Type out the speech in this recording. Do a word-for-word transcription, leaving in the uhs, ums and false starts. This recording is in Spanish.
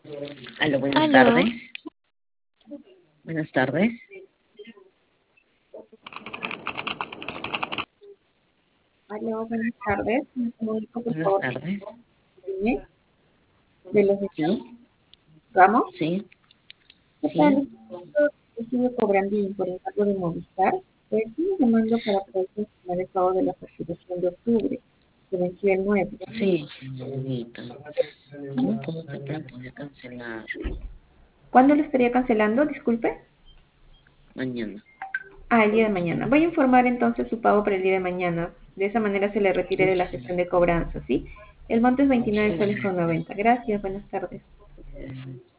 Aló, buenas Aló, tardes. Buenas tardes. Aló, buenas tardes. Me comunico, por Buenas favor, tardes. dime, de los Sí, Ramos. sí, ¿Qué tal? sí. Estuve cobrando por encargo de Movistar. Pues estoy llamando para poder cancelar el pago de la facturación de octubre, que venció el nueve. Sí, señorita. ¿Cómo puedo hacer para poder cancelar ¿Cuándo lo estaría cancelando? Disculpe. mañana? Ah, el día de mañana. Voy a informar entonces su pago para el día de mañana. De esa manera se le retire de la gestión de cobranza, ¿sí? El monto es veintinueve soles con noventa. Gracias, buenas tardes.